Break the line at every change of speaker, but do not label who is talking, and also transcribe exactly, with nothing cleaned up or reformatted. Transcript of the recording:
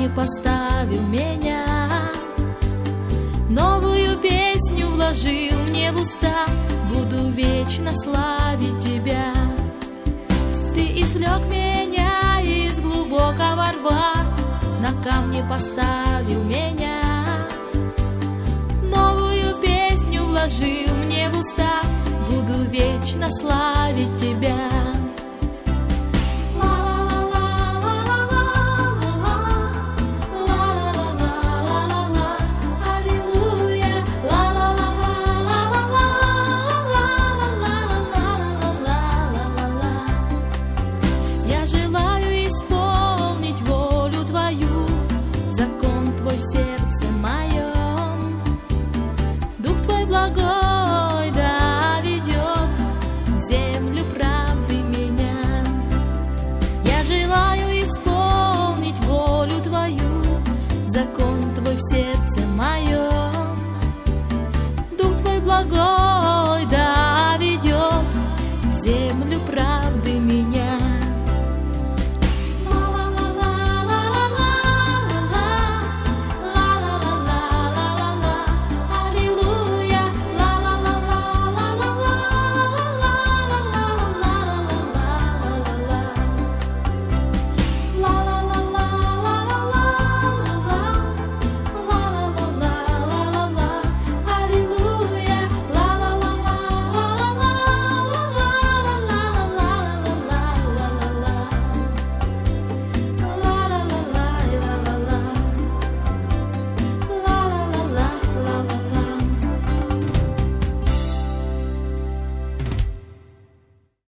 камне поставил меня, новую песню вложил мне в уста, буду вечно славить Тебя. Ты извлек меня из глубокого рва, на камне поставил меня, новую песню вложил мне в уста, буду вечно славить Тебя.